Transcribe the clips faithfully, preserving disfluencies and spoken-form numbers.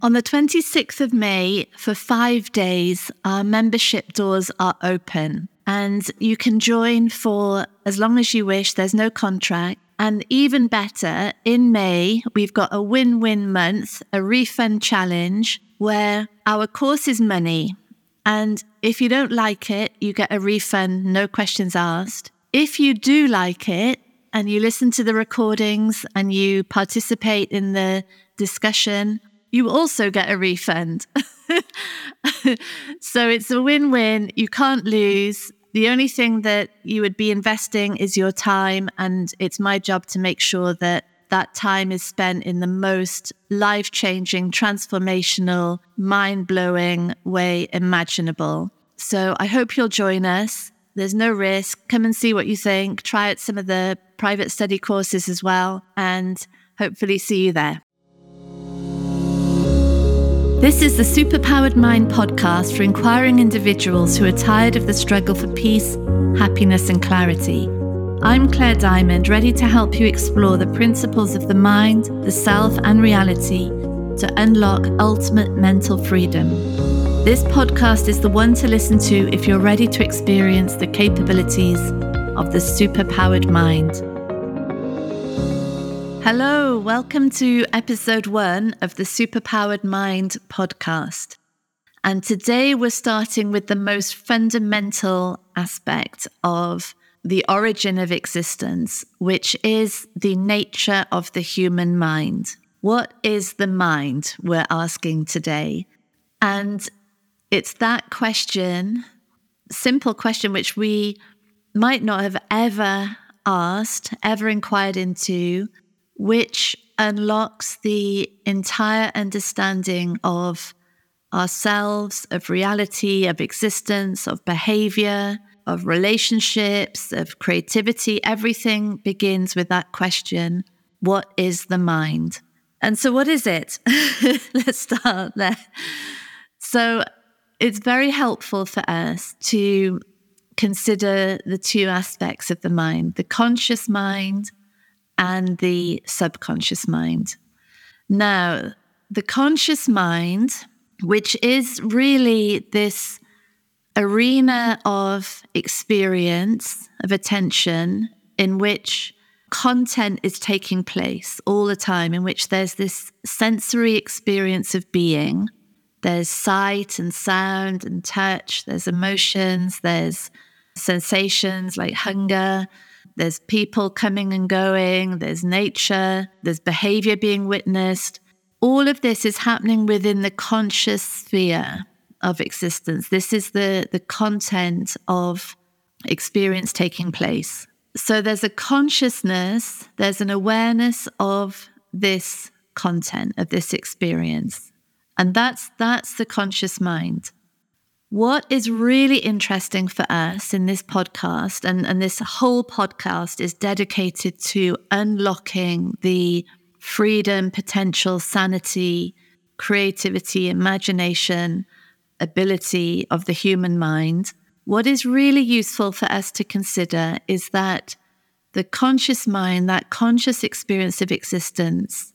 On the twenty-sixth of May, for five days, our membership doors are open and you can join for as long as you wish. There's no contract. And even better, in May, we've got a win-win month, a refund challenge where our course is money. And if you don't like it, you get a refund, no questions asked. If you do like it and you listen to the recordings and you participate in the discussion, you also get a refund. So it's a win-win. You can't lose. The only thing that you would be investing is your time, and it's my job to make sure that that time is spent in the most life-changing, transformational, mind-blowing way imaginable. So I hope you'll join us. There's no risk. Come and see what you think. Try out some of the private study courses as well, and hopefully see you there. This is the Superpowered Mind podcast for inquiring individuals who are tired of the struggle for peace, happiness, and clarity. I'm Claire Diamond, ready to help you explore the principles of the mind, the self, and reality to unlock ultimate mental freedom. This podcast is the one to listen to if you're ready to experience the capabilities of the superpowered mind. Hello, welcome to episode one of the Superpowered Mind podcast. And today we're starting with the most fundamental aspect of the origin of existence, which is the nature of the human mind. What is the mind, we're asking today? And it's that question, simple question, which we might not have ever asked, ever inquired into, which unlocks the entire understanding of ourselves, of reality, of existence, of behavior, of relationships, of creativity. Everything begins with that question, what is the mind? And so what is it? Let's start there. So it's very helpful for us to consider the two aspects of the mind, the conscious mind and the subconscious mind. Now, the conscious mind, which is really this arena of experience, of attention, in which content is taking place all the time, in which there's this sensory experience of being. There's sight and sound and touch, there's emotions, there's sensations like hunger, there's people coming and going, there's nature, there's behavior being witnessed. All of this is happening within the conscious sphere of existence. This is the, the content of experience taking place. So there's a consciousness, there's an awareness of this content, of this experience. And that's that's the conscious mind. What is really interesting for us in this podcast, and, and this whole podcast is dedicated to unlocking the freedom, potential, sanity, creativity, imagination, ability of the human mind. What is really useful for us to consider is that the conscious mind, that conscious experience of existence,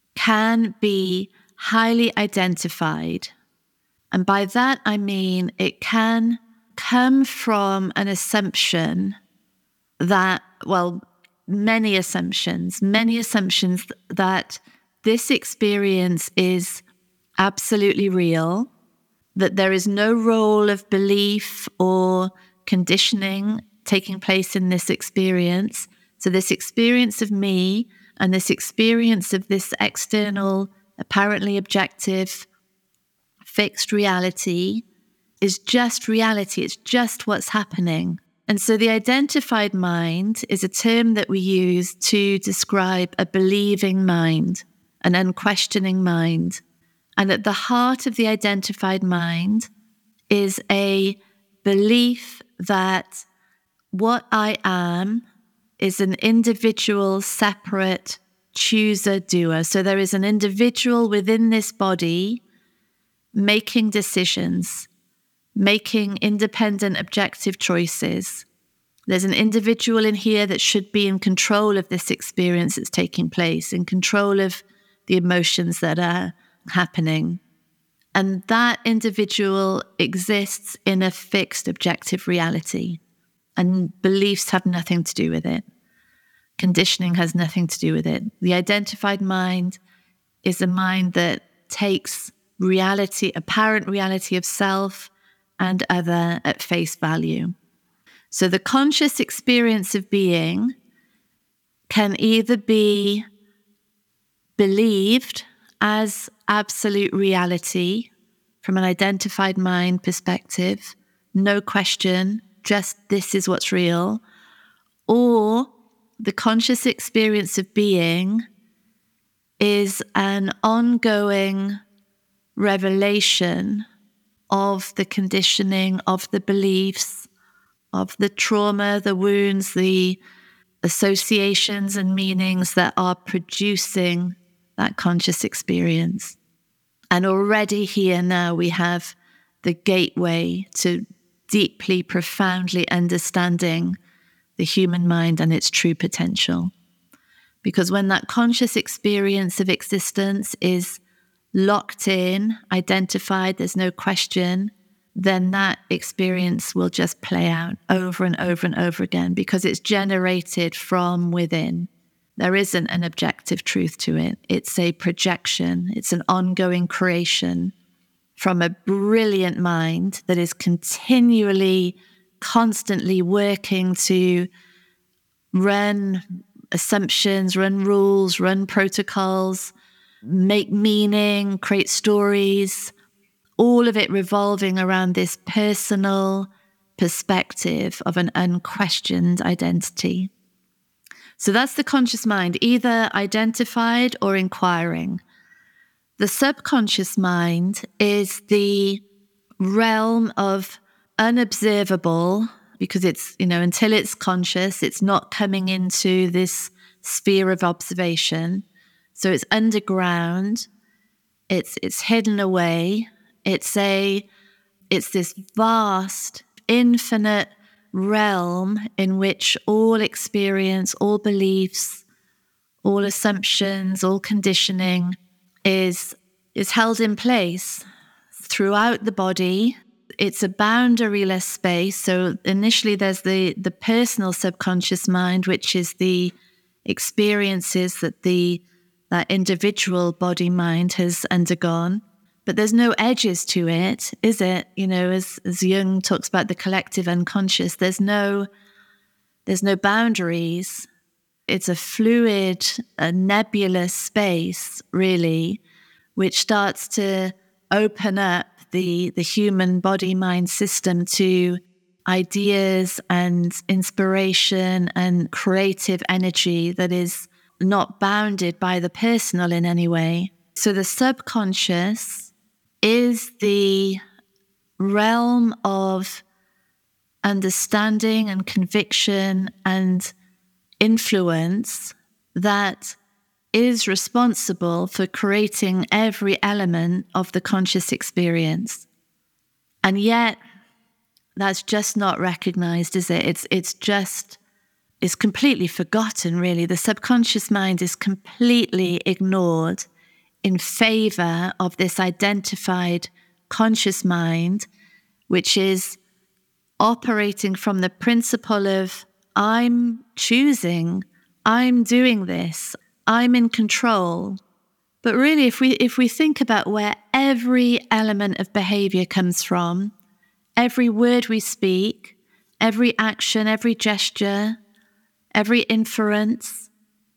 can be highly identified. And by that, I mean it can come from an assumption that, well, many assumptions, many assumptions that this experience is absolutely real, that there is no role of belief or conditioning taking place in this experience. So this experience of me and this experience of this external, apparently objective, fixed reality is just reality. It's just what's happening. And so the identified mind is a term that we use to describe a believing mind, an unquestioning mind. And at the heart of the identified mind is a belief that what I am is an individual, separate chooser, doer. So there is an individual within this body making decisions, making independent, objective choices. There's an individual in here that should be in control of this experience that's taking place, in control of the emotions that are happening. And that individual exists in a fixed objective reality. And beliefs have nothing to do with it. Conditioning has nothing to do with it. The identified mind is a mind that takes reality, apparent reality of self and other at face value. So the conscious experience of being can either be believed as absolute reality from an identified mind perspective, no question, just this is what's real, or the conscious experience of being is an ongoing revelation of the conditioning, of the beliefs, of the trauma, the wounds, the associations and meanings that are producing that conscious experience. And already here now we have the gateway to deeply, profoundly understanding the human mind and its true potential. Because when that conscious experience of existence is locked in, identified, there's no question, then that experience will just play out over and over and over again because it's generated from within. There isn't an objective truth to it. It's a projection. It's an ongoing creation from a brilliant mind that is continually, constantly working to run assumptions, run rules, run protocols, make meaning, create stories, all of it revolving around this personal perspective of an unquestioned identity. So that's the conscious mind, either identified or inquiring. The subconscious mind is the realm of unobservable, because it's, you know, until it's conscious, it's not coming into this sphere of observation. So it's underground, it's it's hidden away. It's a it's this vast, infinite realm in which all experience, all beliefs, all assumptions, all conditioning is is held in place throughout the body. It's a boundaryless space. So initially there's the, the personal subconscious mind, which is the experiences that the that individual body mind has undergone. But there's no edges to it, is it? You know, as, as Jung talks about the collective unconscious, there's no there's no boundaries. It's a fluid, a nebulous space, really, which starts to open up the, the human body-mind system to ideas and inspiration and creative energy that is not bounded by the personal in any way. So the subconscious is the realm of understanding and conviction and influence that is responsible for creating every element of the conscious experience. And yet, that's just not recognized, is it? It's it's just, it's completely forgotten, really. The subconscious mind is completely ignored in favor of this identified conscious mind, which is operating from the principle of, I'm choosing, I'm doing this, I'm in control. But really, if we if we think about where every element of behavior comes from, every word we speak, every action, every gesture, every inference,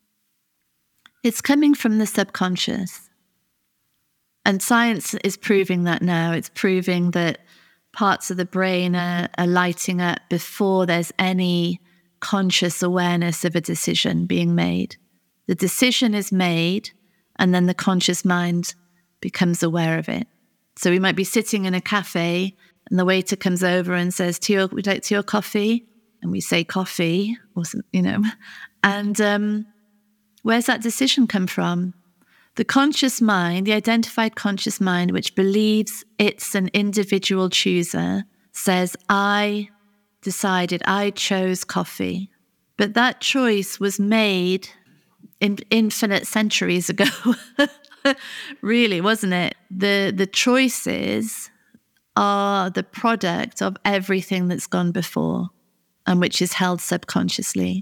it's coming from the subconscious. And science is proving that now. It's proving that parts of the brain are, are lighting up before there's any conscious awareness of a decision being made. The decision is made, and then the conscious mind becomes aware of it. So we might be sitting in a cafe, and the waiter comes over and says, "To your, would you like to your coffee?" And we say coffee, or some, you know. And um, where's that decision come from? The conscious mind, the identified conscious mind, which believes it's an individual chooser, says, I decided, I chose coffee. But that choice was made in infinite centuries ago. Really, wasn't it? The the choices are the product of everything that's gone before and which is held subconsciously.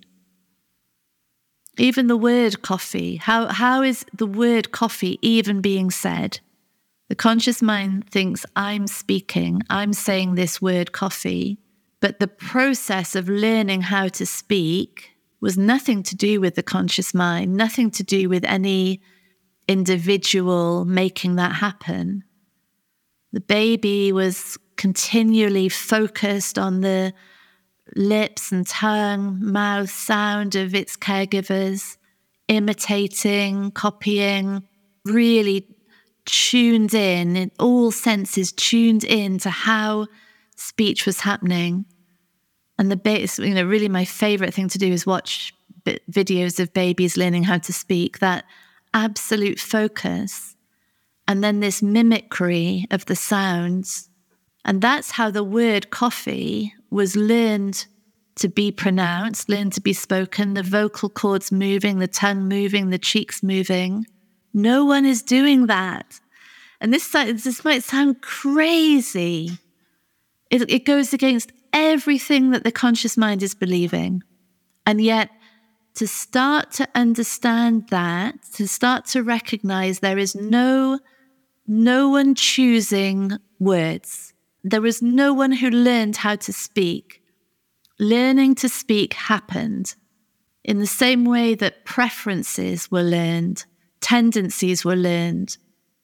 Even the word coffee, how how is the word coffee even being said? The conscious mind thinks I'm speaking, I'm saying this word coffee, but the process of learning how to speak was nothing to do with the conscious mind, nothing to do with any individual making that happen. The baby was continually focused on the lips and tongue, mouth sound of its caregivers, imitating, copying, really tuned in, in all senses, tuned in to how speech was happening. And the ba- you know, really my favorite thing to do is watch b- videos of babies learning how to speak, that absolute focus. And then this mimicry of the sounds. And that's how the word coffee was learned to be pronounced, learned to be spoken, the vocal cords moving, the tongue moving, the cheeks moving. No one is doing that. And this, this might sound crazy. It, it goes against everything that the conscious mind is believing. And yet, to start to understand that, to start to recognize there is no, no one choosing words. There was no one who learned how to speak. Learning to speak happened in the same way that preferences were learned, tendencies were learned.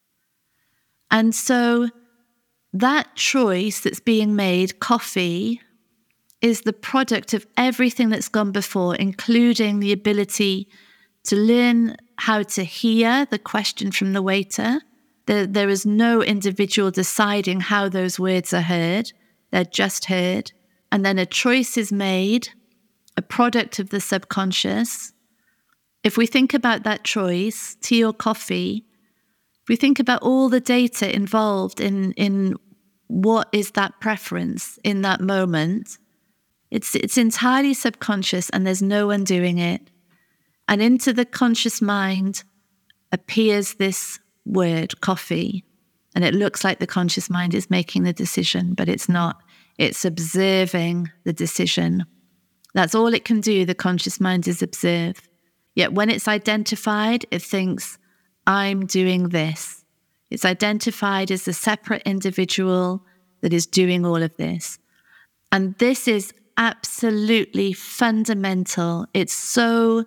And so that choice that's being made, coffee, is the product of everything that's gone before, including the ability to learn how to hear the question from the waiter. There, there is no individual deciding how those words are heard. They're just heard. And then a choice is made, a product of the subconscious. If we think about that choice, tea or coffee, if we think about all the data involved in, in what is that preference in that moment, it's, it's entirely subconscious and there's no one doing it. And into the conscious mind appears this word, coffee, and it looks like the conscious mind is making the decision, but it's not. It's observing the decision. That's all it can do, the conscious mind, is observe. Yet when it's identified, it thinks, I'm doing this. It's identified as a separate individual that is doing all of this. And this is absolutely fundamental. It's so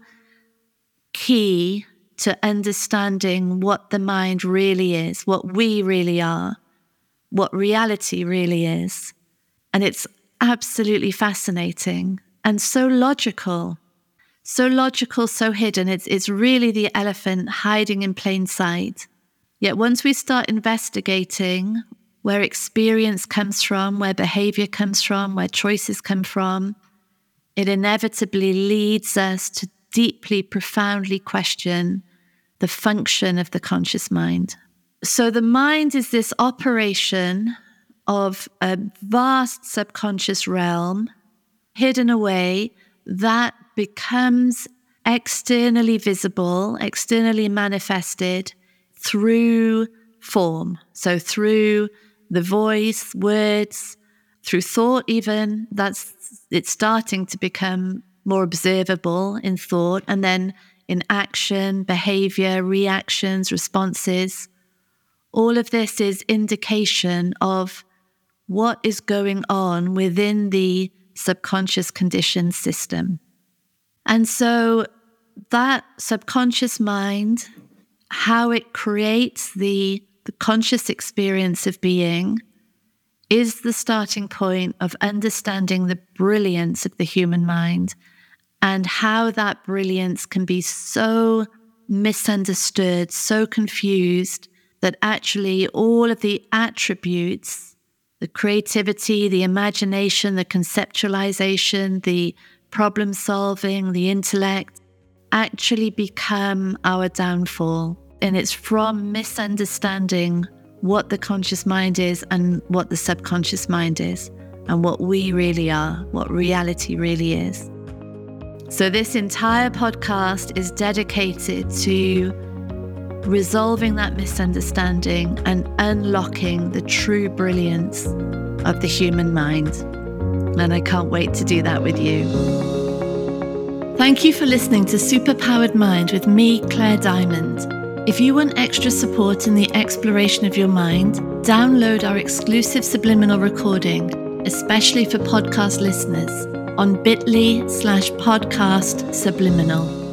key to understanding what the mind really is, what we really are, what reality really is. And it's absolutely fascinating and so logical, so logical, so hidden. It's, it's really the elephant hiding in plain sight. Yet once we start investigating where experience comes from, where behavior comes from, where choices come from, it inevitably leads us to deeply, profoundly question the function of the conscious mind. So the mind is this operation of a vast subconscious realm hidden away that becomes externally visible, externally manifested through form. So through the voice, words, through thought even, that's it's starting to become more observable in thought, and then in action, behavior, reactions, responses. All of this is indication of what is going on within the subconscious conditioned system. And so that subconscious mind, how it creates the, the conscious experience of being, is the starting point of understanding the brilliance of the human mind and how that brilliance can be so misunderstood, so confused, that actually all of the attributes, the creativity, the imagination, the conceptualization, the problem solving, the intellect, actually become our downfall. And it's from misunderstanding what the conscious mind is and what the subconscious mind is and what we really are, what reality really is. So this entire podcast is dedicated to resolving that misunderstanding and unlocking the true brilliance of the human mind. And I can't wait to do that with you. Thank you for listening to Superpowered Mind with me, Claire Diamond. If you want extra support in the exploration of your mind, download our exclusive subliminal recording, especially for podcast listeners, on bit.ly slash podcast subliminal.